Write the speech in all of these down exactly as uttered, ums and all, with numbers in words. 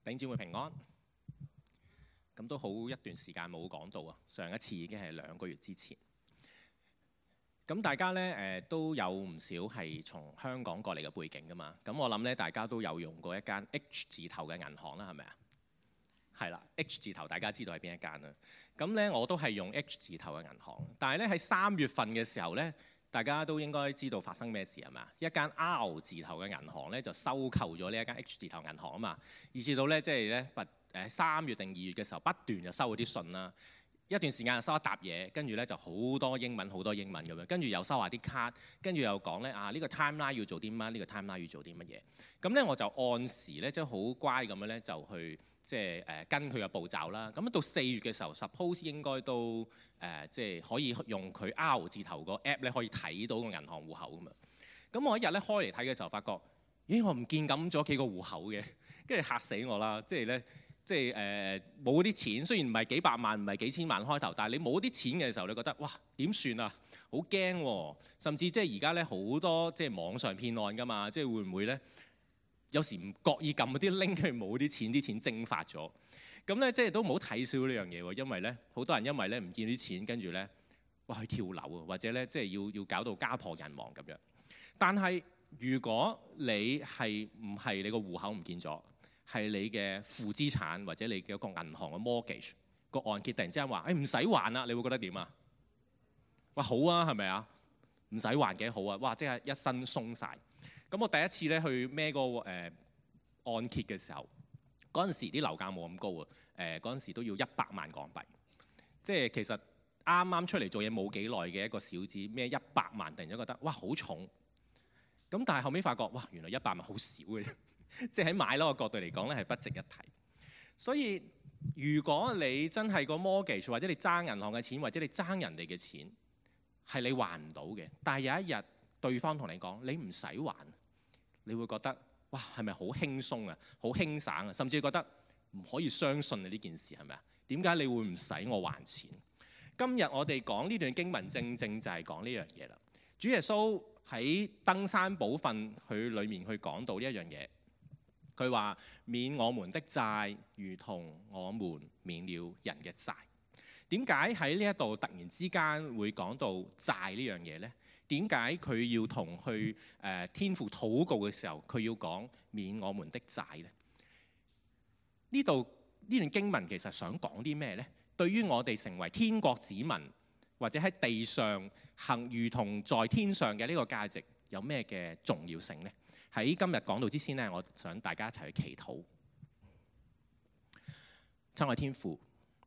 弟兄姊妹平安，咁都好一段時間冇講到啊！上一次已經係兩個月之前。咁大家呢誒、呃、都有唔少係從香港過嚟嘅背景㗎嘛。咁我諗呢，大家都有用過一間 H 字頭嘅銀行啦，係咪啊？係啦 ，H 字頭大家知道係邊一間啦。咁呢，我都係用 H 字頭嘅銀行，但係呢，喺三月份嘅時候呢，大家都應該知道發生咩事係嘛？一間 R 字頭嘅銀行咧就收購咗呢一間 H 字頭銀行啊嘛，以至到咧即係咧不誒三月定二月嘅時候不斷就收嗰啲信啦，一段時間就收一沓嘢，跟住咧就好多英文好多英文咁樣，跟住又收下啲卡，跟住又講咧啊呢個 timeline 要做啲乜，呢個 timeline 要做啲乜嘢，咁咧我就按時咧即係好乖咁樣咧就去即係誒跟佢嘅步驟啦。咁到四月嘅時候 ，suppose 應該都誒、呃、即係可以用佢 R 字頭個 app 咧可以睇到個銀行戶口咁嘛。咁我一日咧開嚟睇嘅時候，發覺咦我唔見咁咗幾個戶口嘅，跟住嚇死我啦！即係咧即係誒冇啲錢，雖然唔係幾百萬唔係幾千萬開頭，但係你冇啲錢嘅時候，你覺得哇點算啊？好驚喎！甚至即係而家咧好多即係網上騙案㗎嘛，即係會唔會咧？有時唔覺意撳嗰啲 link，佢冇啲錢，啲錢蒸發咗。咁咧，即係都唔好睇少呢樣嘢喎，因為咧，好多人因為咧唔見啲錢，跟住咧，哇去跳樓啊，或者咧，即係要要搞到家破人亡咁樣。但係如果你係唔係你個戶口唔見咗，係你嘅負資產或者你嘅一個銀行嘅 mortgage 個按揭突然之間話誒唔使還啦，你會覺得點啊？哇好啊，係咪啊？唔使還幾好啊！哇，即係一身鬆晒。咁我第一次咧去孭個誒按揭嘅時候，嗰陣時啲樓價冇咁高啊，誒嗰陣時都要一百萬港幣，即係其實啱啱出嚟做嘢冇幾耐嘅一個小子孭一百萬，突然間覺得哇好重，咁但係後尾發覺哇原來一百萬好少嘅啫，即係喺買樓嘅角度嚟講咧係不值一提。所以如果你真係個 mortgage 或者你爭銀行嘅錢或者你爭人哋嘅錢係你還唔到嘅，但係有一日對方同你講你唔使還，你會覺得哇係咪好輕鬆啊，好輕省啊，甚至覺得唔可以相信你呢件事係咪啊？點解你會唔使我還錢？今日我哋講呢段經文正正就係講呢樣嘢啦。主耶穌喺登山寶訓佢裡面去講到呢一樣嘢，佢話免我們的債，如同我們免了人嘅債。點解喺呢一度突然之間會講到債呢樣嘢呢？點解佢要同去誒、呃、天父禱告嘅時候，佢要講免我們的債呢？呢度呢段經文其實想講啲咩呢？對於我哋成為天國子民，或者喺地上行如同在天上嘅呢個價值，有咩嘅重要性呢？喺今日講到之前呢，我想大家一齊去祈禱。親愛天父，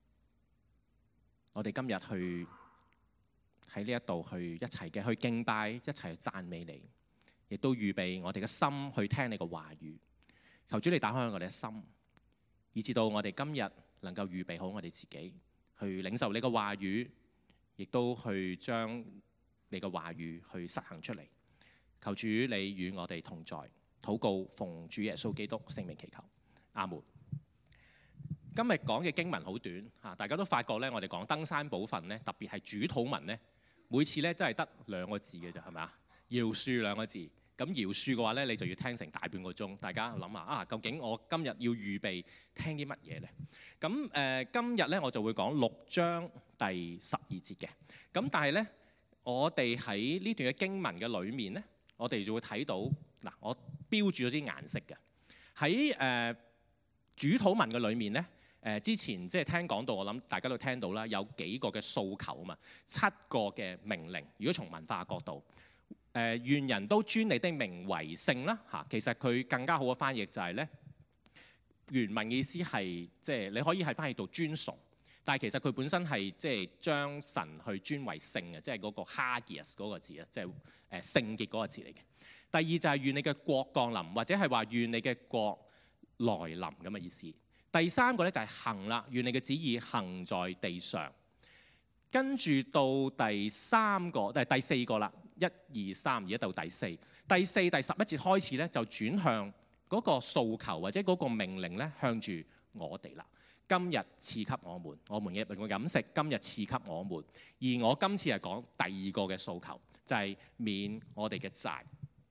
我哋今日去喺呢一度去一齊嘅去敬拜，一齊去讚美你，亦都預備我哋嘅心去聽你嘅話語。求主你打開我哋嘅心，以至到我哋今日能夠預備好我哋自己去領受你嘅話語，亦都去將你嘅話語去實行出嚟。求主你與我哋同在，禱告奉主耶穌基督聖名祈求，阿門。今日講嘅經文好短嚇，大家都發覺咧，我哋講登山寶訓咧，特別係主禱文咧，每次咧真係得兩個字嘅啫，係咪啊？饒恕兩個字，咁饒恕嘅話咧，你就要聽成大半個鐘。大家諗下啊，究竟我今日要預備聽啲乜嘢咧？咁誒、呃，今日咧我就會講六章第十二節嘅。咁但係咧，我哋喺呢段嘅經文嘅裏面咧，我哋就會睇到嗱，我標注咗啲顏色嘅喺誒主禱文嘅裏面咧。誒之前即係聽講到，我諗大家都聽到啦，有幾個嘅訴求啊嘛，七個嘅命令。如果從文化角度，誒、呃、願人都尊你的名為聖啦嚇，其實佢更加好嘅翻譯就係咧，原文意思係即係你可以係翻譯到尊崇，但係其實佢本身係即係將神去尊為聖嘅，即係嗰個 hagios 嗰個字啊，即係誒聖潔嗰個字嚟嘅。第二就係願你嘅國降臨，或者係話願你嘅國來臨咁嘅意思。第三個咧就係行啦，願你嘅旨意行在地上。跟住到第三個，第第四個啦，一二三，而家到第四，第四第十一節開始咧就轉向嗰個訴求或者嗰個命令咧，向住我哋啦。今日賜給我們，我們嘅飲食今日賜給我們。而我今次係講第二個嘅訴求，就係免我哋嘅債。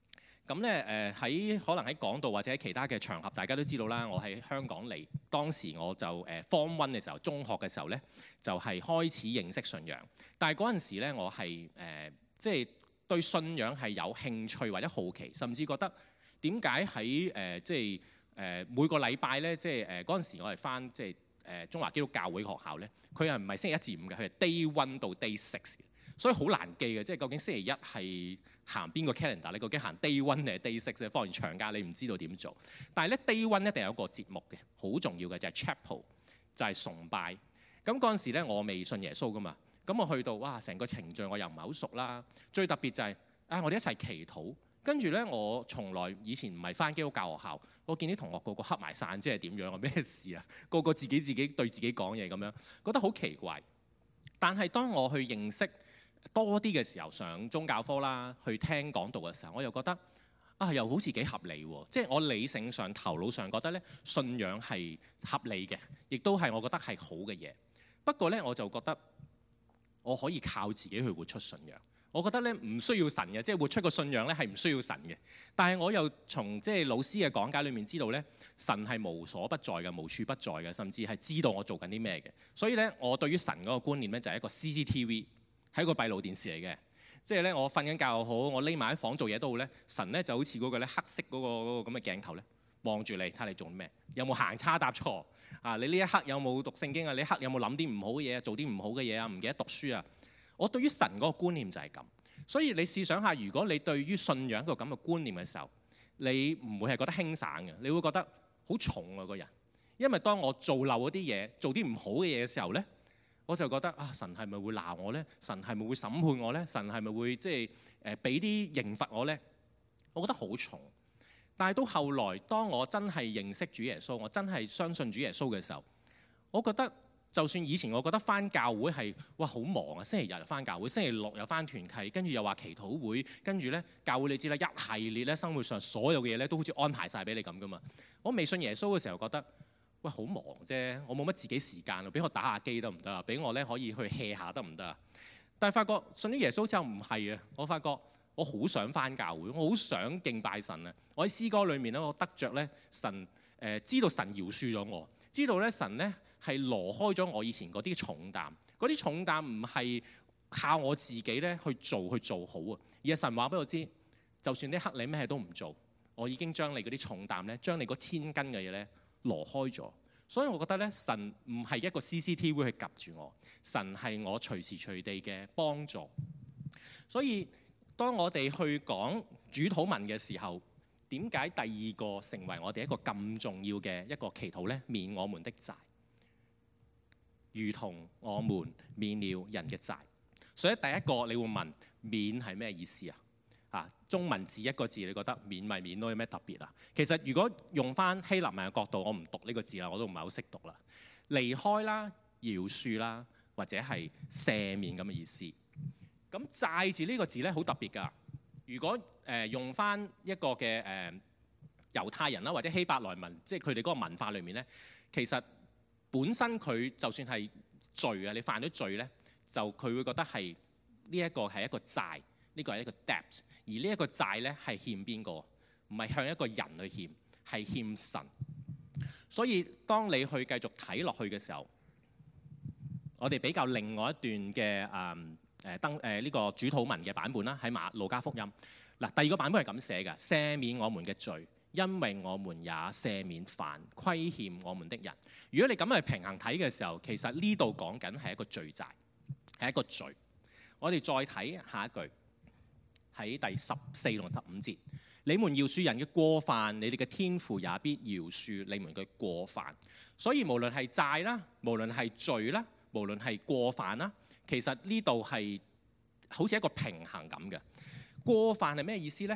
咁咧誒喺可能喺講道或者喺其他嘅場合，大家都知道啦。我喺香港嚟，當時我就誒 Form One 嘅時候，中學嘅時候咧，就係、是、開始認識信仰。但係嗰陣時咧，我係誒、呃、即係對信仰係有興趣或者好奇，甚至覺得點解喺誒即係誒、呃、每個禮拜咧，即係誒嗰陣時我係返即係誒中華基督教會學校咧，佢係唔係星期一至五嘅，佢係 Day One 到 Day Six。所以好難記嘅，即係究竟星期一係行邊個 calendar？你究竟行 day one 定係 day six 咧？放完長假你唔知道點做。但係咧 day one 一定有一個節目嘅，好重要嘅就係 chapel，就係崇拜。咁嗰陣時咧，我未信耶穌噶嘛。咁我去到哇，成個程序我又唔係好熟啦。最特別就係、是、啊，我哋一齊祈禱。跟住咧，我從來以前唔係返基督教學校，我見啲同學個個黑埋散，即係點樣啊？咩事啊？個個自己自己對自己講嘢咁樣，覺得好奇怪。但係當我去認識多啲嘅時候，上宗教科啦，去聽講道嘅時候，我又覺得啊，又好似幾合理喎。即係我理性上、頭腦上覺得咧，信仰係合理嘅，亦都係我覺得係好嘅嘢。不過咧，我就覺得我可以靠自己去活出信仰。我覺得咧唔需要神嘅，即係活出個信仰咧係唔需要神嘅。但係我又從即係老師嘅講解裏面知道咧，神係無所不在嘅、無處不在嘅，甚至係知道我做緊啲咩嘅。所以咧，我對於神嗰個觀念咧就係一個 C C T V。係一個閉路電視嚟嘅，即係咧我瞓緊覺又好，我匿埋喺房做嘢都好咧，神咧就好似嗰個咧黑色嗰個嗰個咁嘅鏡頭咧望住你，睇下你做咩，有冇行差踏錯啊？你呢一刻有冇讀聖經啊？你一刻有冇諗啲唔好嘅嘢，做啲唔好嘅嘢啊？唔記得讀書啊？我對於神嗰個觀念就係咁，所以你試想下，如果你對於信仰一個咁嘅觀念嘅時候，你唔會係覺得輕省嘅，你會覺得好重啊個人，因為當我做漏嗰啲嘢，做啲唔好嘅嘢嘅時候咧。我就覺得啊，神係咪會鬧我呢？神係咪會審判我呢？神係咪會即係誒俾啲刑罰我呢？我覺得好重。但係到後來，當我真係認識主耶穌，我真係相信主耶穌嘅時候，我覺得就算以前我覺得返教會係哇好忙啊，星期日又返教會，星期六又返團契，跟住又話祈禱會，跟住呢教會你知啦，一系列咧生活上所有嘅嘢咧都好似安排晒俾你咁噶嘛。我未信耶穌嘅時候覺得。喂，好忙啫，我冇乜自己時間啊，俾我打下機得唔得啊？俾我咧可以去 hea 下得唔得啊？但係發覺信咗耶穌之後唔係啊，我發覺我好想返教會，我好想敬拜神啊！我喺詩歌裏面咧，我得着咧神誒、呃，知道神饒恕咗我，知道咧神咧係挪開咗我以前嗰啲重擔，嗰啲重擔唔係靠我自己咧去做去做好啊，而係神話俾我知，就算呢刻你咩都唔做，我已經將你嗰啲重擔咧，將你嗰千斤嘅嘢咧。挪開咗，所以我覺得咧，神唔係一個 C C T V 去夾住我，神係我隨時隨地嘅幫助。所以當我哋去講主禱文嘅時候，點解第二個成為我哋一個咁重要嘅一個祈禱呢？免我們的債，如同我們免了人嘅債。所以第一個你會問，免係咩意思啊？啊，中文字一個字，你覺得免咪免咯，有咩特別啊？其實如果用翻希臘文嘅角度，我唔讀呢個字啦，我都唔係好識讀啦。離開啦、饒恕啦，或者係赦免咁嘅意思。咁債字呢個字咧好特別㗎。如果誒、呃、用翻一個嘅誒、呃、猶太人啦，或者希伯來文，即係佢哋嗰個文化裏面咧，其實本身佢就算係罪啊，你犯咗罪咧，就佢會覺得係呢一個係一個債。呢個係一個 debt， 而呢一個債咧係欠邊個？唔係向一個人去欠，係欠神。所以當你去繼續睇落去嘅時候，我哋比較另外一段嘅誒誒登誒呢個主禱文嘅版本啦，喺馬路加福音嗱，第二個版本係咁寫嘅：赦免我們嘅罪，因為我們也赦免凡虧欠我們的人。如果你咁去平衡睇嘅時候，其實呢度講緊係一個罪債，係一個罪。我哋再睇下一句。喺第十四同十五節，你們饒恕人嘅過犯，你哋嘅天父也必饒恕你們嘅過犯。所以無論係債啦，無論係罪啦，無論係過犯啦，其實呢度係好似一個平衡咁嘅。過犯係咩意思呢？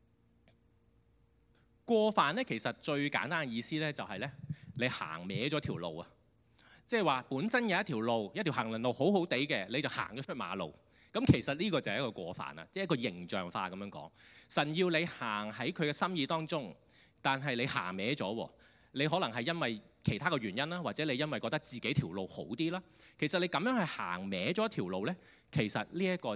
過犯咧，其實最簡單嘅意思咧，就係咧，你行歪咗條路啊！即係話本身有一條路，一條行人路好好地嘅，你就行咗出馬路。咁其實呢個就係一個過犯啦，即係一個形象化咁樣講。神要你行喺佢嘅心意當中，但係你行歪咗，你可能係因為其他嘅原因啦，或者你因為覺得自己條路好啲啦。其實你咁樣去行歪咗一條路呢，其實呢一個就係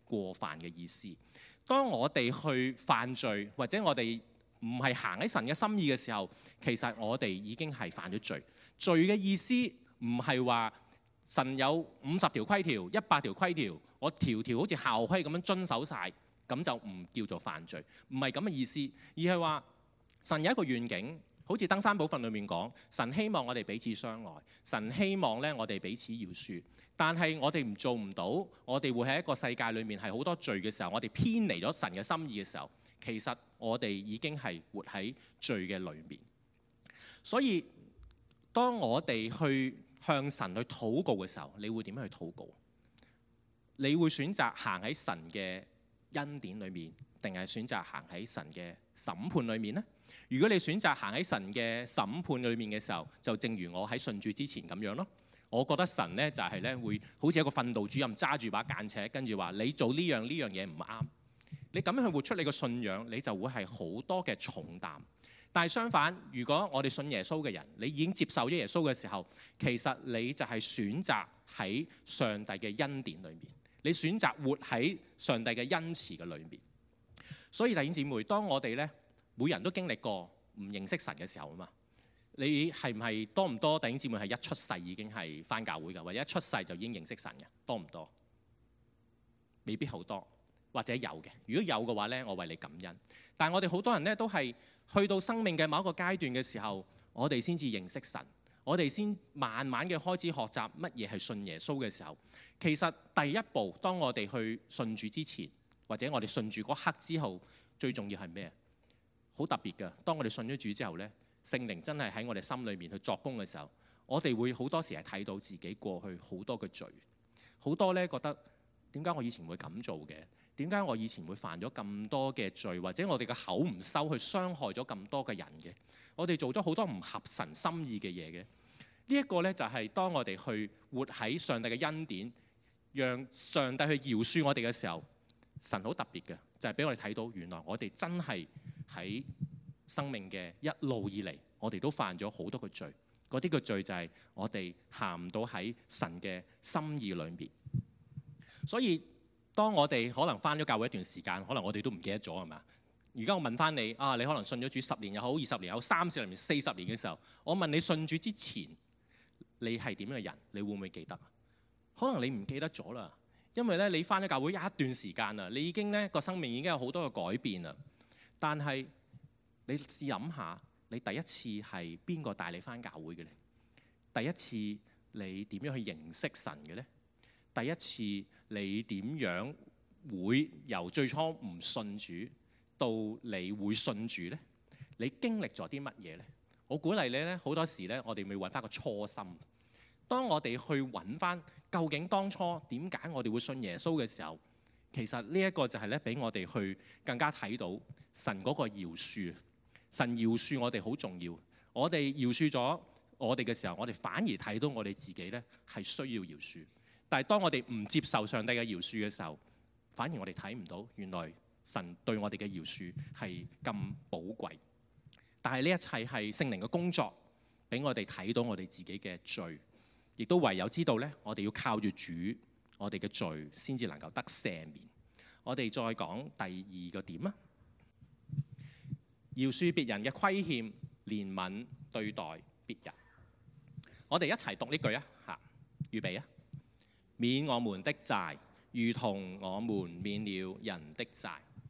過犯嘅意思。當我哋去犯罪，或者我哋唔係行喺神嘅心意嘅時候，其實我哋已經係犯咗罪。罪嘅意思唔係話神有五十條規條、一百條規條，我條條好似校規咁樣遵守晒，咁就唔叫做犯罪。唔係咁嘅意思，而係話神有一個願景。好似登山寶訓裏面講，神希望我哋彼此相愛，神希望咧我哋彼此饒恕。但係我哋唔做唔到，我哋會喺一個世界裏面係好多罪嘅時候，我哋偏離咗神嘅心意嘅時候，其實我哋已經係活喺罪嘅裏面。所以當我哋去向神去禱告嘅時候，你會點樣去禱告？你會選擇行喺神嘅恩典裏面，定係選擇行喺神嘅審判裏面呢？如果你選擇行喺神嘅審判裏面嘅時候，就正如我喺信主之前咁樣咯。我覺得神呢就係咧會好似一個訓導主任揸住把間尺，跟住話你做呢樣呢樣嘢唔啱。你咁樣去活出你嘅信仰，你就會係好多嘅重擔。但係相反，如果我哋信耶穌嘅人，你已經接受咗耶穌嘅時候，其實你就係選擇喺上帝嘅恩典裏面，你選擇活喺上帝嘅恩慈嘅裏面。所以弟兄姊妹，當我哋咧每人都經歷過唔認識神嘅時候啊嘛，你係唔係多唔多弟兄姊妹係一出世已經係返教會㗎，或者一出世就已經認識神嘅？多唔多？未必好多，或者有嘅。如果有嘅話咧，我為你感恩。但係我哋好多人咧都係去到生命嘅某一個階段嘅時候，我哋先至認識神，我哋先慢慢嘅開始學習乜嘢係信耶穌嘅時候，其實第一步，當我哋去信主之前，或者我哋信主嗰刻之後，最重要係咩？好特別㗎。當我哋信咗主之後呢，聖靈真係喺我哋心裏面去作工嘅時候，我哋會好多時係睇到自己過去好多嘅罪，好多呢覺得點解我以前會咁做嘅？點解我以前會犯咗咁多嘅罪？或者我哋嘅口唔收去傷害咗咁多嘅人嘅？我哋做咗好多唔合神心意嘅嘢嘅。呢一個呢，就係當我哋去活喺上帝嘅恩典，讓上帝去饒恕我哋嘅時候，神好特別嘅，就係俾我哋睇到原來我哋真係喺生命嘅一路以嚟，我哋都犯咗好多嘅罪。嗰啲嘅罪就係我哋行唔到喺神嘅心意裏面。所以當我哋可能返咗教會一段時間，可能我哋都唔記得咗係嘛？而家我問翻你啊，你可能信咗主十年又好，二十年又好，三十年、四十年嘅時候，我問你信主之前，你係點樣嘅人？你會唔會記得？可能你唔記得咗啦，因為咧你返咗教會一段時間啦，你已經咧個生命已經有好多嘅改變啦。但係你試諗下，你第一次係邊個帶你返教會嘅咧？第一次你點樣去認識神嘅咧？第一次你點樣會由最初唔信主到你會信主呢？你經歷咗啲乜嘢呢？我鼓勵你咧，好多時咧，我哋會揾翻個初心。當我哋去揾翻究竟當初點解我哋會信耶穌嘅時候，其實呢一個就係咧，俾我哋去更加睇到神嗰個饒恕。神饒恕我哋好重要。我哋饒恕咗我哋嘅時候，我哋反而睇到我哋自己咧係需要饒恕。但係當我哋唔接受上帝嘅饒恕嘅時候，反而我哋睇唔到原來神對我哋嘅饒恕係咁寶貴。但係呢一切係聖靈嘅工作，俾我哋睇到我哋自己嘅罪，亦都唯有知道咧，我哋要靠住主，我哋嘅罪先至能夠得赦免。我哋再講第二個點啊，饒恕別人嘅虧欠，憐憫對待別人。我哋一齊讀呢句啊，嚇，預備啊！免我們的債，如同我們免了人的債。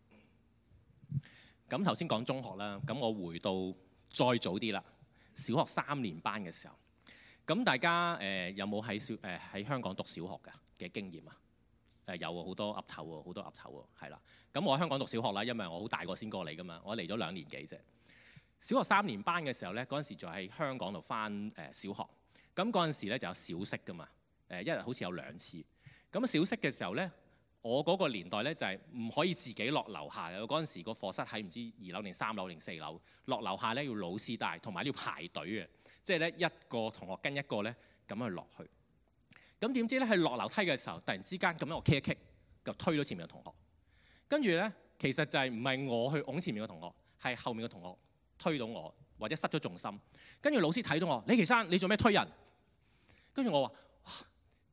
咁頭先講中學啦，咁我回到再早啲啦，小學三年班嘅時候。咁大家誒、呃、有冇喺小誒喺香港讀小學嘅嘅經驗啊？誒有喎，好多岌頭喎，好多岌頭喎，係啦。咁我喺香港讀小學啦，因為我好大個先過嚟噶嘛，我嚟咗兩年幾啫。小學三年班嘅時候咧，嗰陣時就喺香港度返誒小學。咁嗰陣時咧就有小息噶嘛。誒一日好似有兩次，咁小息嘅時候咧，我嗰個年代咧就係唔可以自己落樓下嘅。嗰陣時個課室喺唔知二樓定三樓定四樓，落樓下咧要老師帶，同埋要排隊嘅，即係咧一個同學跟一個咧咁樣落去。咁點知咧喺落樓梯嘅時候，突然之間咁樣我 kick 一 kick 就推咗前面嘅同學，跟住咧其實就係唔係我去擁前面嘅同學，係後面嘅同學推到我，或者失咗重心。跟住老師睇到我，李奇山你做咩推人？跟住我話。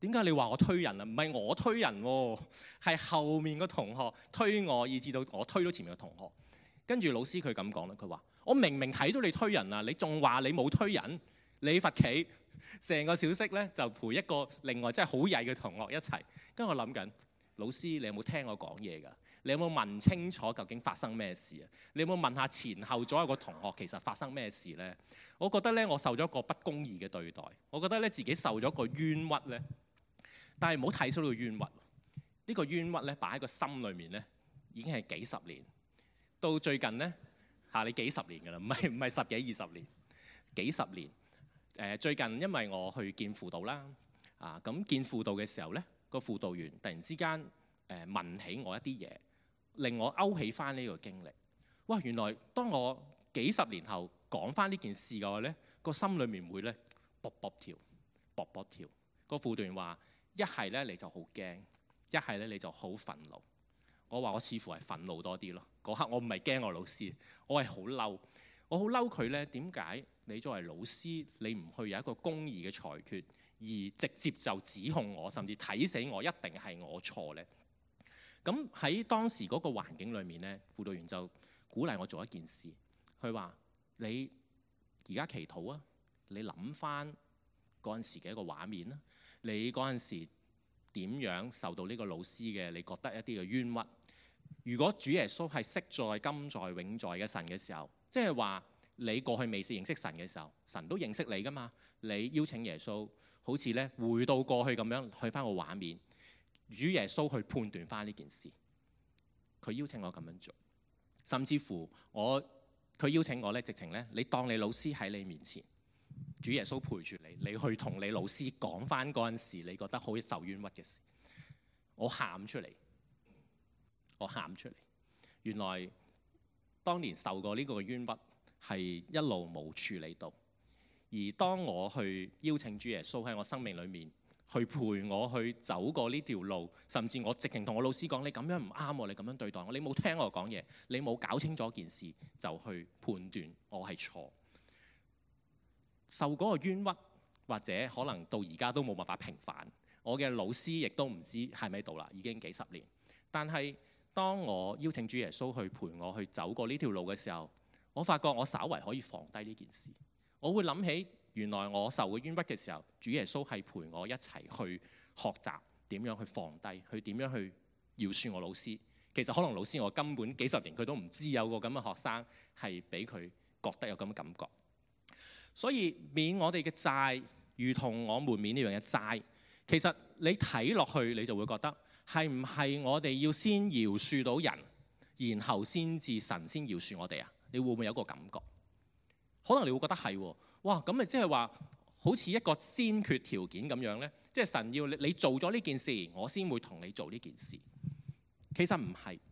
點解你話我推人啊？唔係我推人喎，係後面個同學推我，以至到我推到前面嘅同學。跟住老師佢咁講啦，佢話：我明明睇到你推人啊，你仲話你冇推人，你罰企。成個小息咧就陪一個另外真係好曳嘅同學一齊。跟住我諗緊，老師你有冇聽我講嘢㗎？你有冇問清楚究竟發生咩事啊？你有冇問下前後左右個同學其實發生咩事呢？我覺得咧我受咗一個不公義嘅對待，我覺得咧自己受咗個冤屈咧。但係唔好睇少呢個冤屈，呢、呢個冤屈咧擺喺個心裏面咧已經係幾十年，到最近咧嚇你幾十年㗎啦，唔係唔係十幾二十年，幾十年。誒最近因為我去見輔導啦，啊咁見輔導嘅時候咧，個輔導員突然之間誒問起我一啲嘢，令我勾起翻呢個經歷。哇！原來當我幾十年後講翻呢件事嘅話咧，個心裏面會咧卜卜跳，卜卜跳。個輔導員話：一係咧你就好驚，一係咧你就好憤怒。我話我似乎係憤怒多啲咯。嗰刻我唔係驚我老師，我係好嬲。我好嬲佢咧，點解你作為老師，你唔去有一個公義嘅裁決，而直接就指控我，甚至睇死我，一定係我錯呢？咁喺當時嗰個環境裏面咧，輔導員就鼓勵我做一件事，佢話：你而家祈禱啊，你諗翻嗰陣時嘅一個畫面啦，你嗰陣時點樣受到呢個老師嘅，你覺得一啲嘅冤屈？如果主耶穌係昔在、今在、永在嘅神嘅時候，即係話你過去未認識神嘅時候，神都認識你噶嘛？你邀請耶穌，好似咧回到過去咁樣，去翻個畫面，主耶穌去判斷翻呢件事。佢邀請我咁樣做，甚至乎我佢邀請我咧，直情咧，你當你老師喺你面前，主耶穌陪住你，你去同你老師講翻嗰陣時，你覺得好受冤屈嘅事，我喊出嚟。我喊出嚟，原來當年受過呢個冤屈係一路冇處理到，而當我去邀請主耶穌喺我生命裏面去陪我去走過呢條路，甚至我直情同我老師講：你咁樣唔啱喎，你咁樣對待我，你冇聽我講嘢，你冇搞清楚件事就去判斷我係錯。受嗰個冤屈，或者可能到而家都冇辦法平反。我嘅老師亦都唔知喺咪度啦，已經幾十年，但係當我邀請主耶穌去陪我去走過呢條路嘅時候，我發覺我稍為可以放低呢件事。我會諗起原來我受過冤屈嘅時候，主耶穌係陪我一齊去學習點樣去放低，去點樣去饒恕我老師。其實可能老師我根本幾十年佢都唔知有個咁嘅學生係俾佢覺得有咁嘅感覺。所以免我哋嘅債，如同我們免呢樣嘅債。其實你睇落去，你就會覺得。係唔係我哋要先饒恕到人，然後先至神先饒恕我哋啊？你會唔會有個感覺？可能你會覺得係喎，哇！咁咪即係話好似一個先決條件咁樣呢？即係神要你做咗呢件事，我先會同你做呢件事。其實唔係，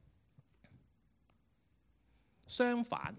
相反，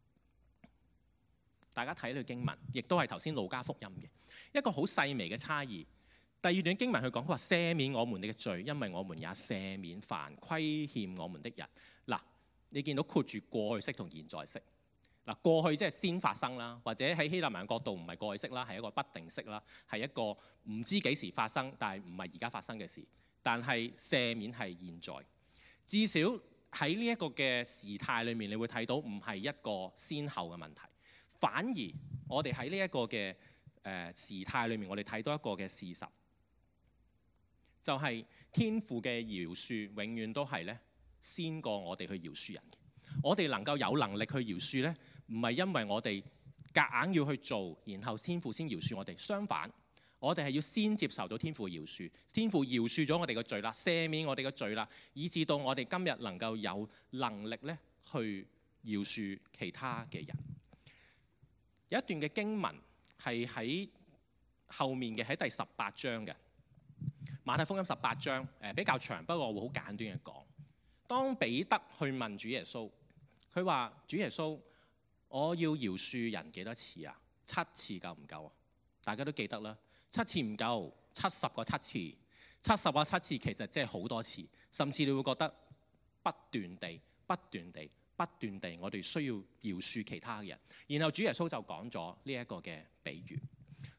大家睇呢個經文，亦都係頭先路加福音嘅一個好細微嘅差異。第二段經文佢講，佢話赦免我們的罪，因為我們也赦免凡虧欠我們的人。嗱，你見到括住過去式同現在式。嗱，過去即係先發生啦，或者喺希臘文角度唔係過去式啦，係一個不定式啦，係一個唔知幾時發生，但係唔係而家發生嘅事。但係赦免係現在，至少喺呢一個嘅時態裏面，你會睇到唔係一個先後嘅問題，反而我哋喺呢一個嘅誒時態裏面，我哋睇到一個嘅事實。就係、是、天父嘅饒恕，永遠都係咧先過我哋去饒恕人嘅。我哋能夠有能力去饒恕咧，唔係因為我哋夾硬要去做，然後天父先饒恕我哋。相反，我哋係要先接受到天父嘅饒恕，天父饒恕咗我哋嘅罪啦，赦免我哋嘅罪啦，以至到我哋今日能夠有能力咧去饒恕其他嘅人。有一段嘅經文係喺後面嘅，喺第十八章嘅。馬太福音十八章，誒比較長，不過我會好簡短嘅講。當彼得去問主耶穌，佢話：主耶穌，我要饒恕人幾多次啊？七次夠唔夠啊？大家都記得啦，七次唔夠，七十個七次，七十個七次其實即係好多次，甚至你會覺得不斷地、不斷地、不斷地，我哋需要饒恕其他嘅人。然後主耶穌就講咗呢一個嘅比喻。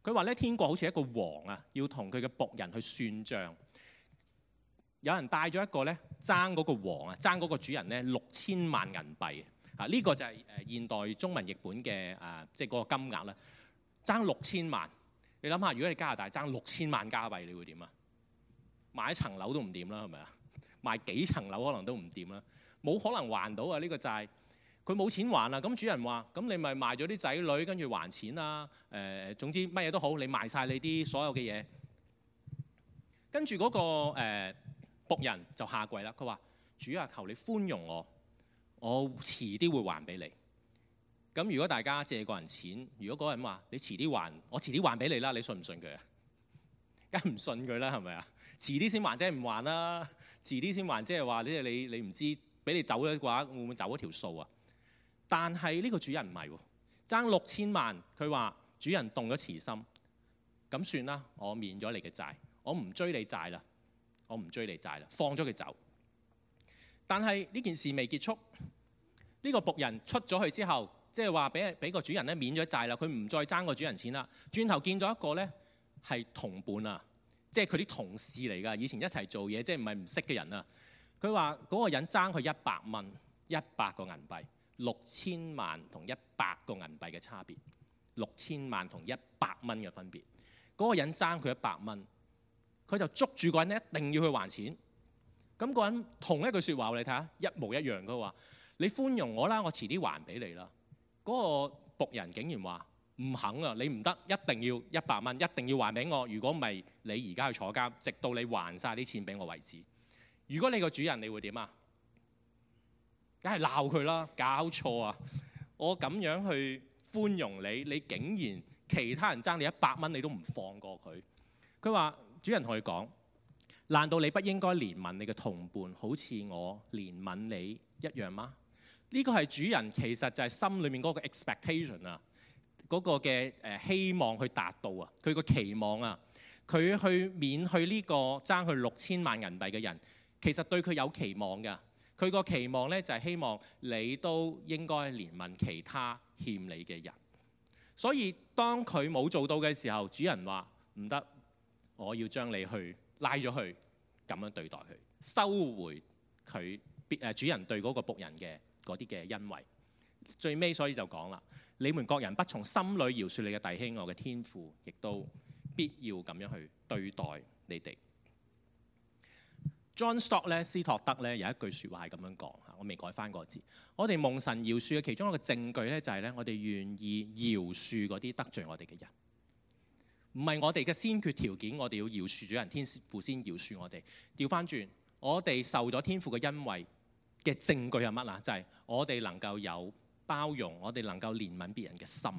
佢話咧，天國好似一個王啊，要同佢嘅僕人去算賬。有人帶咗一個咧爭嗰個王啊，爭嗰個主人咧六千萬銀幣啊！呢、這個就係誒現代中文譯本嘅誒，即係嗰個金額啦。爭六千萬，你諗下，如果你加拿大爭六千萬加幣，你會點啊？買一層樓都唔掂啦，係咪啊？賣幾層樓可能都唔掂啦，冇可能還到啊！呢個債佢冇錢還啊！咁主人話：咁你咪賣咗啲仔女，跟住還錢啊！誒、呃，總之乜嘢都好，你賣晒你啲所有嘅嘢。跟住嗰個誒僕人就下跪啦。佢話：主啊，求你寬容我，我遲啲會還俾你。咁如果大家借個人錢，如果嗰人話你遲啲還，我遲啲還俾你啦，你信唔信佢啊？梗係唔信佢啦，係咪啊？遲啲先還即係唔還啦，遲啲先還即係話即係你你唔知俾你走咗嘅話，會唔會走咗條數啊？但係呢個主人唔係喎，爭六千萬，佢話主人動咗慈心，咁算啦，我免咗你嘅債，我唔追你債啦，我唔追你債啦，放咗佢走。但係呢件事未結束，呢個僕人出咗去之後，即係話俾俾個主人咧免咗債啦，佢唔再爭個主人錢啦，轉頭見咗一個咧係同伴啊，即係佢啲同事嚟㗎，以前一齊做嘢，即係唔係唔識嘅人啊。佢話嗰個人爭佢一百蚊，一百個銀幣。六千萬同一百個銀幣嘅差別，六千萬同一百蚊嘅分別。嗰個人爭佢一百蚊，佢就捉住個人一定要去還錢。咁個人同一句説話，你睇下一模一樣。佢話：你寬容我啦，我遲啲還俾你啦。嗰個僕人竟然話唔肯啊！你唔得，一定要一百蚊，一定要還俾我。如果唔係，你而家去坐監，直到你還晒啲錢俾我為止。如果你個主人，你會點啊？梗係鬧佢啦！搞錯啊！我咁樣去寬容你，你竟然其他人爭你一百蚊，你都唔放過佢。佢話：主人同佢講：難道你不應該憐憫你嘅同伴，好似我憐憫你一樣嗎？呢個係主人其實就係心裏面嗰個 expectation 啊，嗰個嘅誒希望去達到啊，佢個期望啊，佢去免去呢個爭佢六千萬銀幣嘅人，其實對佢有期望㗎。佢個期望咧就係希望你都應該憐憫其他欠你嘅人，所以當佢冇做到嘅時候，主人話唔得，我要將你去拉咗去，咁樣對待佢，收回佢誒主人對嗰個僕人嘅嗰啲嘅恩惠。最尾所以就講啦，你們各人不從心裏饒恕你嘅弟兄，我嘅天父亦都必要咁樣去對待你哋。John Stott 咧，斯托德咧有一句説話係咁樣講嚇，我未改翻個字。我哋蒙神饒恕嘅其中一個證據咧，就係咧我哋願意饒恕嗰啲得罪我哋嘅人，唔係我哋嘅先決條件，我哋要饒恕主人，天父先饒恕我哋。調翻轉，我哋受咗天父嘅恩惠嘅證據係乜啊？就係我哋能夠有包容，我哋能夠憐憫別人嘅心。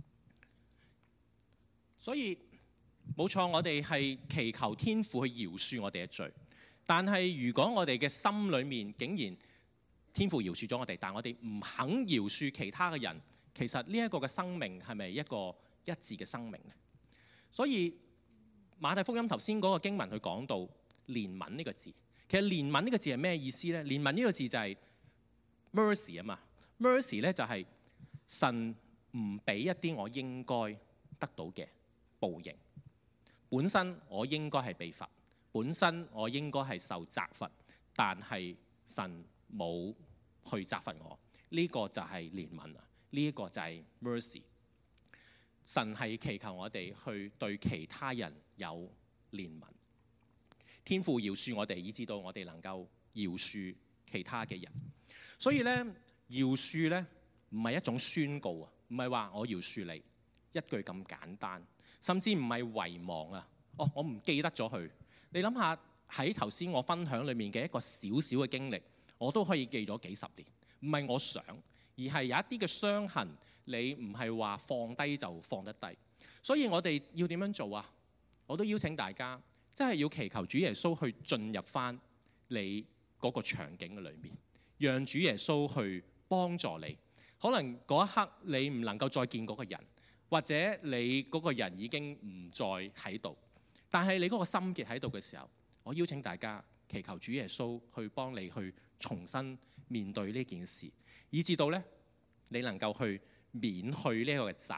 所以冇錯，我哋係祈求天父去饒恕我哋嘅罪。但係如果我哋嘅心裏面竟然天父饒恕咗我哋，但我哋唔肯饒恕其他嘅人，其實呢一個嘅生命係咪一個一致嘅生命呢？所以馬太福音頭先嗰個經文佢講到憐憫呢個字，其實憐憫呢個字係咩意思呢？憐憫呢個字就係 mercy 啊嘛 ，mercy 咧就係神唔俾一啲我應該得到嘅報應，本身我應該係被罰。本身我應該係受責罰，但係神冇去責罰我，呢、這個就係憐憫啊！呢、這、一個就係 mercy。神係祈求我哋去對其他人有憐憫，天父饒恕我哋，以致到我哋能夠饒恕其他嘅人。所以咧，饒恕咧唔係一種宣告啊，唔係話我饒恕你一句咁簡單，甚至唔係遺忘啊。哦，我唔記得咗佢。你諗下喺頭先我分享裏面嘅一個小小嘅經歷，我都可以記咗幾十年。唔係我想，而係有一啲嘅傷痕，你唔係話放低就放得低。所以我哋要點樣做啊？我都邀請大家，真係要祈求主耶穌去進入翻你嗰個場景嘅裏面，讓主耶穌去幫助你。可能嗰一刻你唔能夠再見嗰個人，或者你嗰個人已經唔再喺度。但係你嗰個心結喺度嘅時候，我邀請大家祈求主耶穌去幫你去重新面對呢件事，以至到咧你能夠去免去呢個嘅債，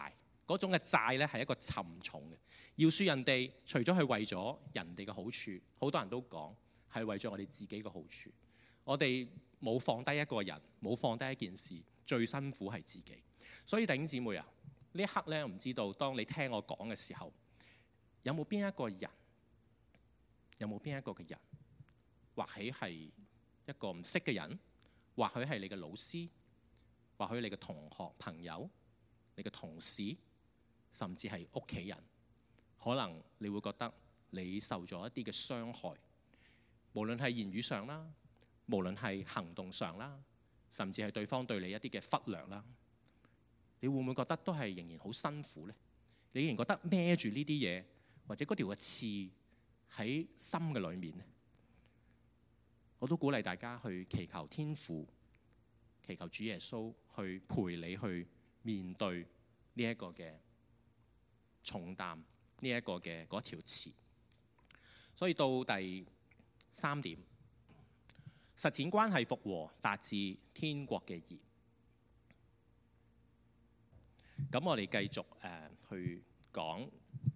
嗰種嘅債咧係一個沉重嘅。饒恕人哋，除咗係為咗人哋嘅好處，好多人都講係為咗我哋自己嘅好處。我哋冇放低一個人，冇放低一件事，最辛苦係自己。所以弟兄姊妹啊，呢一刻咧，我唔知道當你聽我講嘅時候，有冇邊一個人，有冇邊一個嘅人，或許係一個唔識嘅人，或許係你嘅老師，或許你嘅同學朋友，你嘅同事，甚至係屋企人，可能你會覺得你受咗一啲嘅傷害，無論係言語上啦，無論係行動上啦，甚至係對方對你一啲嘅忽略啦，你會唔會覺得都係仍然好辛苦呢？你仍然覺得孭住呢啲嘢，或者嗰條嘅刺喺心嘅裏面呢？我都鼓勵大家去祈求天父，祈求主耶穌去陪你去面對呢一個嘅重擔，呢一個嘅嗰條刺。所以到第三點，實踐關係復和，達至天國嘅義。咁我哋繼續誒、呃、去講，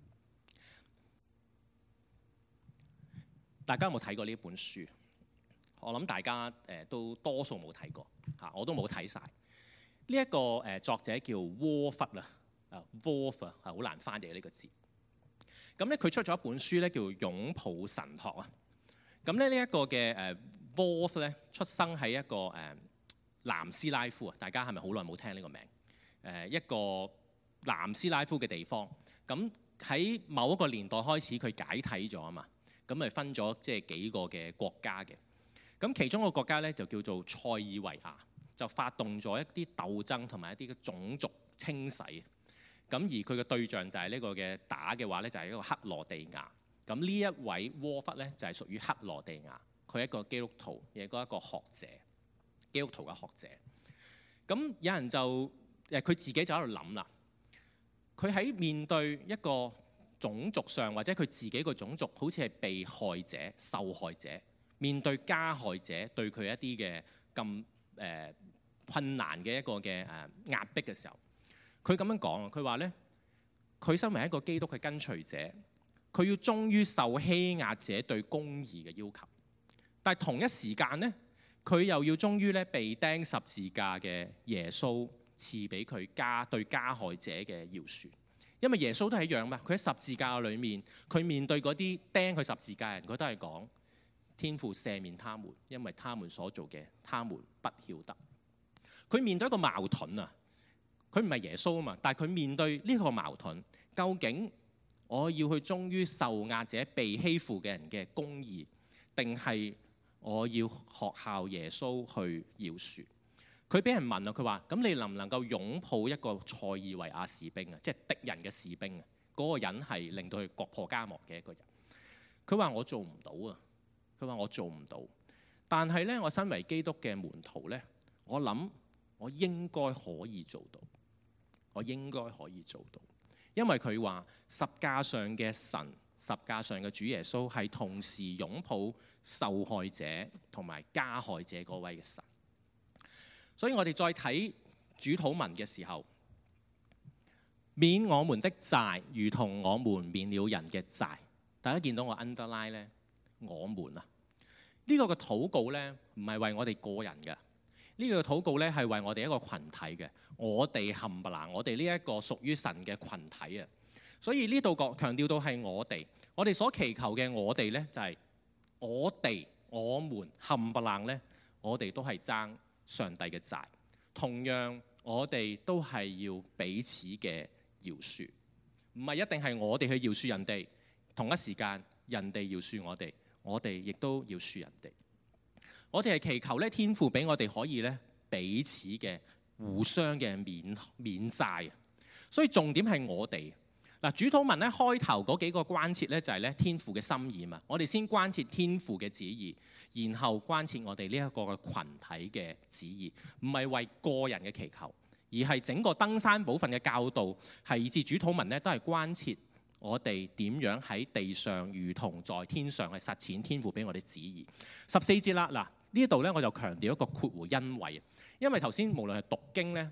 大家有冇睇過呢本書？我諗大家誒、呃、都多數冇睇過嚇，我都冇睇晒。呢、這、一個誒、呃、作者叫沃弗啊，啊 Wolf 啊，係好難翻譯嘅呢個字。咁咧佢出咗一本書咧，叫《擁抱神學》啊。咁咧呢一個嘅誒 Wolf 咧出生喺一個誒、呃、南斯拉夫啊，大家係咪好耐冇聽呢個名？誒、呃、一個南斯拉夫嘅地方。咁喺某一個年代開始，佢解體咗啊嘛，咁咪分咗即係幾個嘅國家嘅。咁其中一個國家咧就叫做塞爾維亞，就發動咗一啲鬥爭同埋一啲嘅種族清洗。咁而佢嘅對象就係呢個嘅打嘅話咧，就係一個克羅地亞。咁呢一位沃弗咧就係屬於克羅地亞，佢係一個基督徒，亦都係一個學者，基督徒嘅學者。咁有人就誒佢自己就喺度諗啦，佢喺面對一個種族上或者佢自己個種族好似係被害者、受害者。面對加害者對佢一啲嘅咁誒困難嘅一個嘅誒、呃、壓迫嘅時候，佢咁樣講啊，佢話咧，佢身為一個基督嘅跟隨者，佢要忠於受欺壓者對公義嘅要求，但係同一時間咧，佢又要忠於咧被釘十字架嘅耶穌賜俾佢加對加害者嘅饒恕，因為耶穌都係一樣嘛，佢喺十字架裏面，佢面對嗰啲釘佢十字架人，佢都係講。天父赦免他們，因為他們所做嘅，他們不曉得。佢面對一個矛盾啊，佢唔係耶穌啊嘛，但係佢面對呢個矛盾，究竟我要去忠於受壓者、被欺負嘅人嘅公義，定係我要學效耶穌去饒恕？佢俾人問啊，佢話：咁你能唔能夠擁抱一個塞爾維亞士兵啊？即係敵人嘅士兵啊？嗰個人係令到佢國破家亡嘅一個人。佢話：我做唔到啊！佢話：我做唔到，但係咧，我身為基督嘅門徒咧，我諗我應該可以做到，我應該可以做到，因為佢話十架上嘅神，十架上嘅主耶穌係同時擁抱受害者同埋加害者嗰位嘅神。所以我哋再睇主禱文嘅時候，免我們的債，如同我們免了人嘅債。大家見到我 underline 咧，我們啊。呢個嘅禱告咧，唔係為我哋個人嘅，呢個嘅禱告咧係為我哋一個群體嘅。我哋冚唪唥，我哋呢一個屬於神嘅群體啊。所以呢度講強調到係我哋，我哋所祈求嘅我哋咧就係我哋，我們冚唪唥咧，我哋都係爭上帝嘅債。同樣，我哋都係要彼此嘅饒恕，唔係一定係我哋去饒恕人哋，同一時間人哋饒恕我哋。我哋亦都要恕人哋，我哋係祈求咧天父俾我哋可以咧彼此嘅互相嘅免免債，所以重點係我哋嗱。主禱文咧開頭嗰幾個關切咧就係咧天父嘅心意嘛，我哋先關切天父嘅旨意，然後關切我哋呢一個嘅羣體嘅旨意，唔係為個人嘅祈求，而係整個登山寶訓嘅教導，係以至主禱文咧都係關切。我哋點樣喺地上，如同在天上去實踐天父俾我哋旨意。十四節啦，嗱呢度咧我就強調一個括弧因為，因為頭先無論係讀經咧，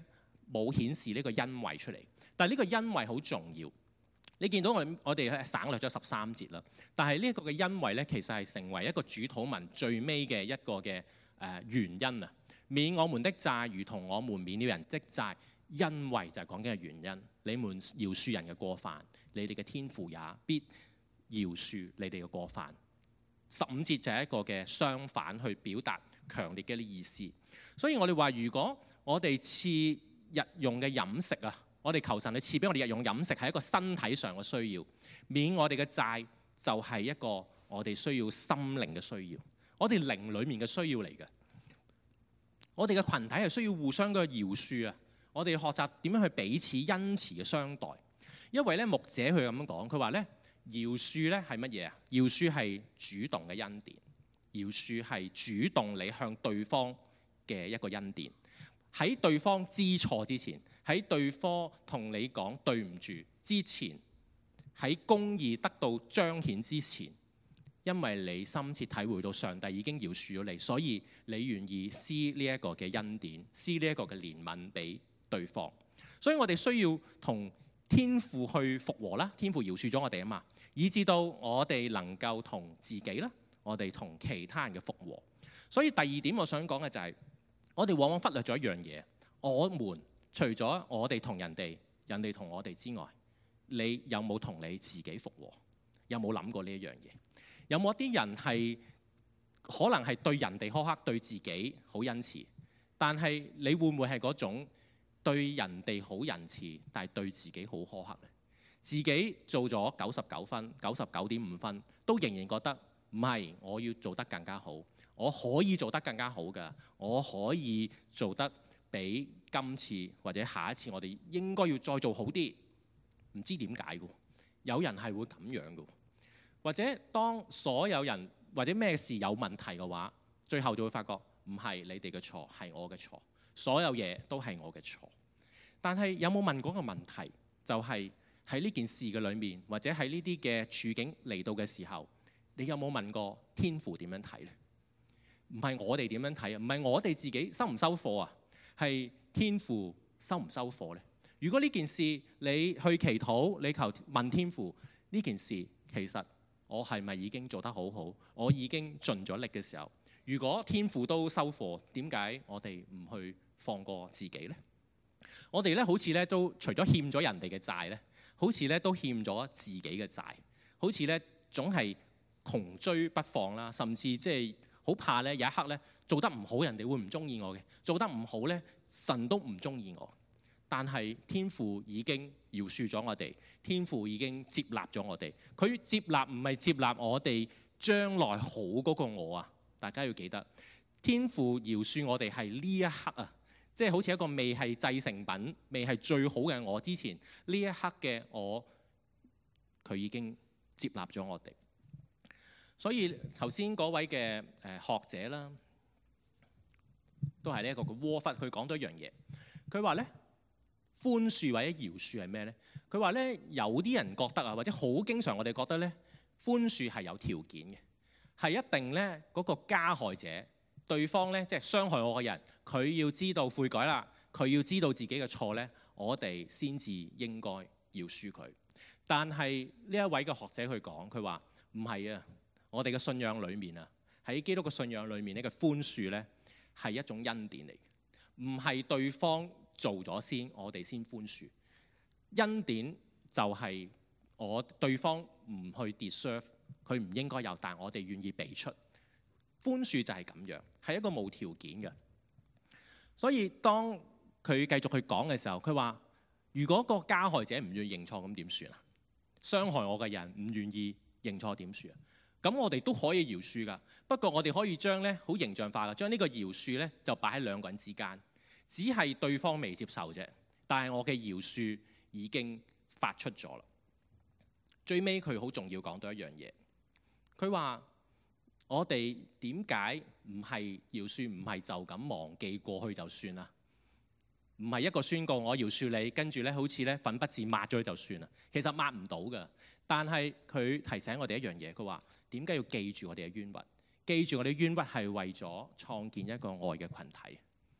冇顯示呢個恩惠出嚟。但係呢個恩惠好重要。你見到我哋我哋省略咗十三節啦，但係呢一個嘅恩惠咧，其實係成為一個主禱文最尾嘅一個嘅誒原因啊！免我們的債，如同我們免了人的債，恩惠就係講緊嘅原因。你們饒恕人嘅過犯，你哋嘅天父也必饒恕你哋嘅過犯。十五節就係一個嘅相反，去表達強烈嘅呢意思。所以我哋話，如果我哋賜日用嘅飲食啊，我哋求神去賜俾我哋日用飲食係一個身體上嘅需要，免我哋嘅債就係一個我哋需要心靈嘅需要，我哋靈裡面嘅需要嚟嘅。我哋嘅群體係需要互相嘅饒恕啊！我哋學習點樣去彼此恩慈嘅相待。因為咧牧者佢咁樣講，佢話咧饒恕咧係乜嘢啊？饒恕係主動嘅恩典，饒恕係主動你向對方嘅一個恩典。喺對方知錯之前，喺對方同你講對唔住之前，喺公義得到彰顯之前，因為你深切體會到上帝已經饒恕咗你，所以你願意施呢一個嘅恩典，施呢一個嘅憐憫俾對方。所以我哋需要同天父去復和啦，天父饒恕咗我哋啊嘛，以至到我哋能夠同自己啦，我哋同其他人嘅復和。所以第二點我想講嘅就係，我哋往往忽略咗一樣嘢，我們除咗我哋同人哋，人哋同我哋之外，你有冇同你自己復和？有冇諗過呢一樣嘢？有冇啲人係可能係對人哋苛刻，對自己好恩慈，但係你會唔會係嗰種對人哋好仁慈，但係對自己好苛刻呢？自己做咗九十九分、九十九點五分，都仍然覺得唔係，我要做得更加好。我可以做得更加好㗎，我可以做得比今次或者下一次我哋應該要再做好啲。唔知點解㗎，有人係會咁樣㗎。或者當所有人或者咩事有問題嘅話，最後就會發覺唔係你哋嘅錯，係我嘅錯，所有嘢都係我嘅錯。但係有冇問過個問題，就係喺呢件事嘅裏面，或者喺呢啲嘅處境嚟到嘅時候，你有冇問過天父點樣睇呢？唔係我哋點樣睇啊？唔係我哋自己收唔收貨啊？係天父收唔收貨呢？如果呢件事你去祈禱，你求問天父呢件事，其實我係咪已經做得好好？我已經盡咗力嘅時候，如果天父都收貨，點解我哋唔去放過自己呢？我哋咧好似咧都除咗欠咗人哋嘅債咧，好似咧都欠咗自己嘅債，好似咧總係窮追不放啦，甚至即係好怕咧有一刻咧做得唔好，人哋會唔中意我嘅；做得唔好咧，神都唔中意我。但係天父已經饒恕咗我哋，天父已經接納咗我哋。佢接納唔係接納我哋將來好嗰個我啊！大家要記得，天父饒恕我哋係呢一刻啊，即係好似一個未係製成品、未係最好嘅我之前，呢一刻嘅我，佢已經接納咗我哋。所以頭先嗰位嘅誒學者啦，都係呢一個嘅窩忽，佢講到一樣嘢，佢話咧。寬恕或者饒恕係咩呢？佢話咧，有啲人覺得啊，或者好經常我哋覺得咧，寬恕係有條件嘅，係一定咧嗰個加害者對方咧，即係傷害我嘅人，佢要知道悔改啦，佢要知道自己嘅錯咧，我哋先至應該饒恕佢。但係呢一位嘅學者去講，佢話唔係啊，我哋嘅信仰裡面啊，喺基督嘅信仰裡面呢個寬恕咧係一種恩典嚟，唔係對方做咗先，我哋先寬恕。恩典就係我對方唔去 deserve， 佢唔應該有，但我哋願意俾出。寬恕就係咁樣，係一個無條件嘅。所以當佢繼續去講嘅時候，佢話：如果個加害者唔願意認錯，咁點算啊？傷害我嘅人唔願意認錯點算啊？咁我哋都可以饒恕㗎。不過我哋可以將咧好形象化嘅，將呢個饒恕咧就擺喺兩個人之間。只係對方未接受啫，但係我嘅饒恕已經發出咗啦。最尾佢好重要講到一樣嘢，佢話我哋點解唔係饒恕，唔係就咁忘記過去就算啦？唔係一個宣告我饒恕你，跟住咧好似咧粉筆字抹咗佢就算啦。其實抹唔到㗎。但係佢提醒我哋一樣嘢，佢話點解要記住我哋嘅冤屈？記住我哋嘅冤屈係為咗創建一個愛嘅群體。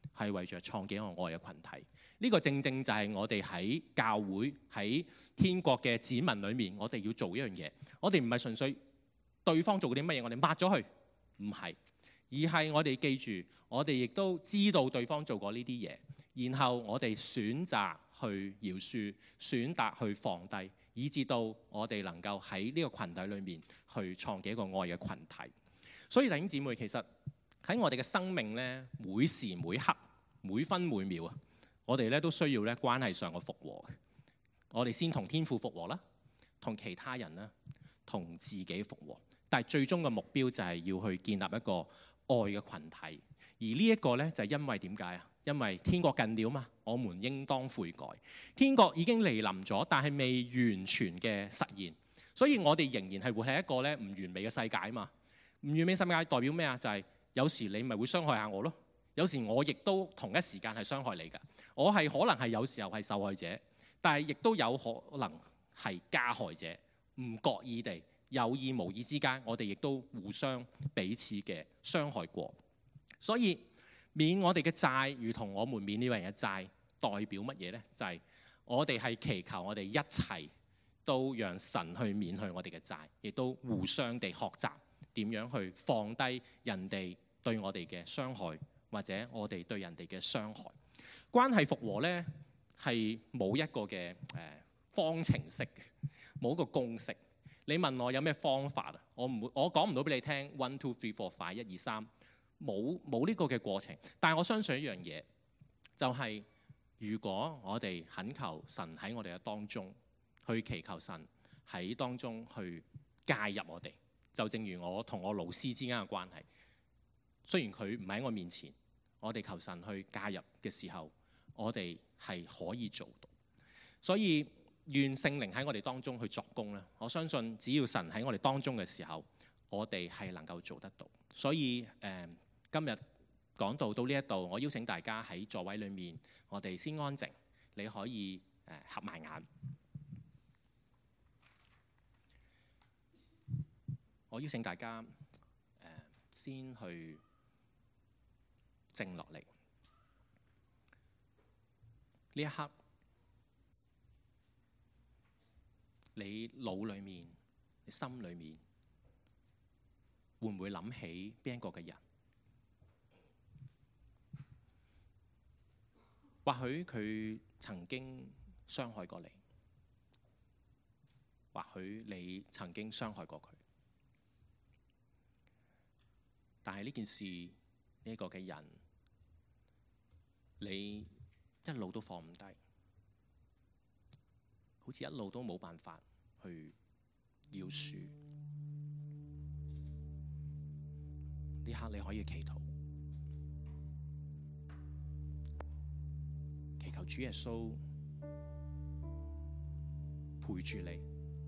係為着創建一個愛嘅群體。呢、這個正正就係我哋喺教會喺天國嘅子民裏面，我哋要做一樣嘢。我哋唔係純粹對方做啲乜嘢，我哋抹咗佢，唔係，而係我哋記住，我哋亦都知道對方做過呢啲嘢，然後我哋選擇去饒恕，選擇去放低，以至到我哋能夠喺呢個群體裏面去創建一個愛嘅群體。所以弟兄姊妹，其實喺我哋嘅生命咧，每時每刻、每分每秒啊，我哋咧都需要咧關係上嘅復和。我哋先同天父復和啦，同其他人啦，同自己復和。但係最終嘅目標就係要去建立一個愛嘅群體。而呢一個咧就係因為點解啊？因為天國近了嘛，我們應當悔改。天國已經嚟臨咗，但係未完全嘅實現，所以我哋仍然係活喺一個咧唔完美嘅世界啊嘛。唔完美世界代表咩啊？就係有時你咪會傷害下我咯，有時我亦都同一時間係傷害你㗎。我係可能係有時候係受害者，但係亦都有可能係加害者。唔覺意地有意無意之間，我哋亦都互相彼此嘅傷害過。所以免我哋嘅債，如同我們免了人嘅債，代表乜嘢呢？就係我哋係祈求我哋一齊都讓神去免去我哋嘅債，亦都互相地學習點樣去放低人哋對我哋嘅傷害，或者我哋對人哋嘅傷害。關係復和呢，係冇一個嘅誒方程式，冇一個公式。你問我有咩方法啊？我唔會，我講唔到俾你聽。One two three four five 一二三，冇冇呢個嘅過程。但係我相信一樣嘢，就係如果我哋懇求神喺我哋嘅當中，去祈求神喺當中去介入我哋。就正如我同我老師之間嘅關係，雖然佢唔喺我面前，我哋求神去介入嘅時候，我哋係可以做到。所以願聖靈喺我哋當中去作工咧，我相信只要神喺我哋當中嘅時候，我哋係能夠做得到。所以誒、呃，今日講到到呢一度，我邀請大家喺座位裏面，我哋先安靜。你可以誒、呃、合埋眼。我邀請大家誒、呃、先去靜落嚟。呢一刻，你腦裏面、你心裏面會唔會諗起邊一個嘅人？或許佢曾經傷害過你，或許你曾經傷害過佢。但係呢件事，呢、這、一個嘅人，你一路都放唔低，好似一路都冇辦法去饒恕。呢刻你可以祈禱，祈求主耶穌陪住你。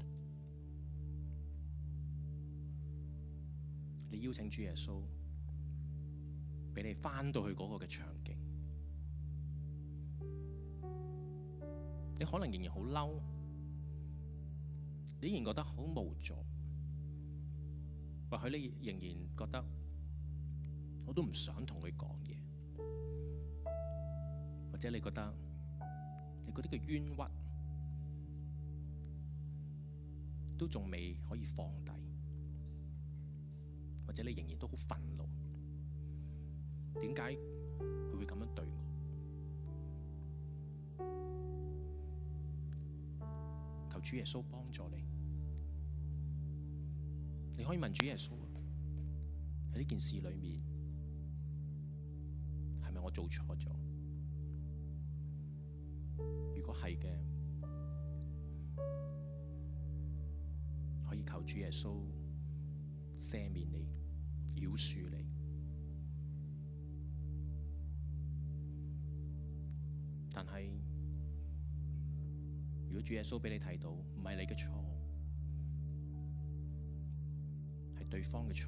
你邀請主耶穌，俾你返到去嗰個嘅場景。你可能仍然好嬲，你仍然覺得好無助，或許你仍然覺得我都唔想同佢講嘢，或者你覺得你嗰啲嘅冤屈都仲未可以放低。或者你仍然都好憤怒，點解佢會咁樣對我？求主耶穌幫助你。你可以問主耶穌，喺呢件事裏面係咪我做錯咗？如果係嘅，可以求主耶穌赦免你，饒恕你。但係如果主耶穌俾你睇到，唔係你嘅錯，係對方嘅錯，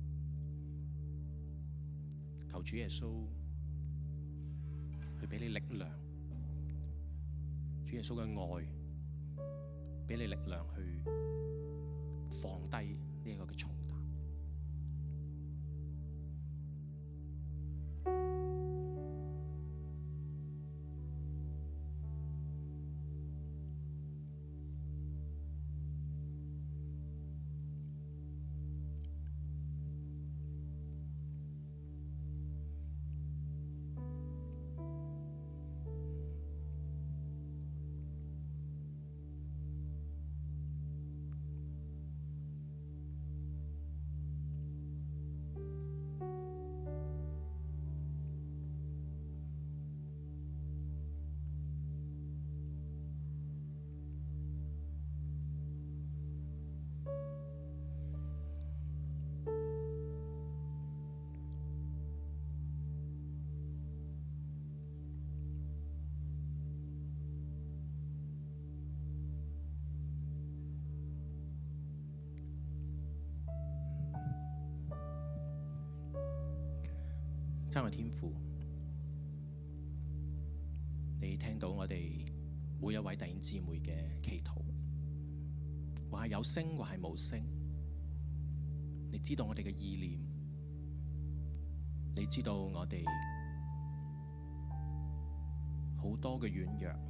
求主耶穌去俾你力量，主耶穌嘅愛俾你力量去放低呢一個嘅重擔。 真係天父，你聽到我哋每一位弟兄姊妹嘅祈禱，或係有聲，或係無聲。你知道我哋嘅意念，你知道我哋好多嘅軟弱，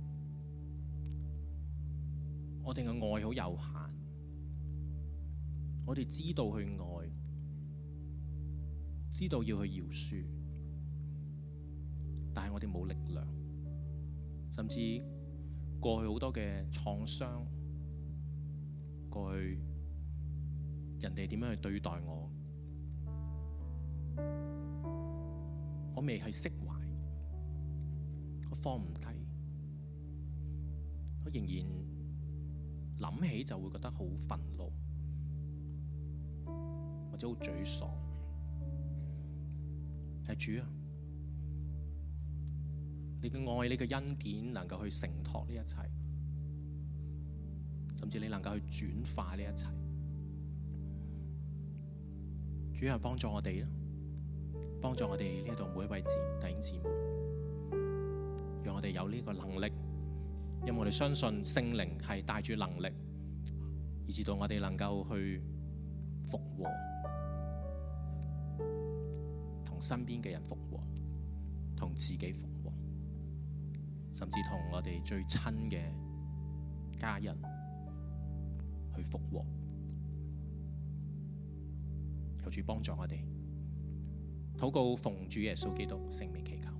我哋嘅愛好有限，我哋知道去愛，知道要去饒恕，但係我哋冇力量，甚至過去好多嘅創傷，過去人哋點樣去對待我，我未係釋懷，我放唔低，我仍然諗起就會覺得好憤怒，或者好沮喪。係主啊，你嘅愛，你嘅恩典能夠去承托呢一切，甚至你能夠去轉化呢一切。主係幫助我哋啦，幫助我哋呢度每一位弟兄姊妹，讓我哋有呢個能力，因為我哋相信聖靈係帶住能力，以至到我哋能夠去復和，同身邊嘅人復和，同自己復和，甚至同我哋最親嘅家人去復和。求主幫助我哋，禱告奉主耶穌基督聖名祈求。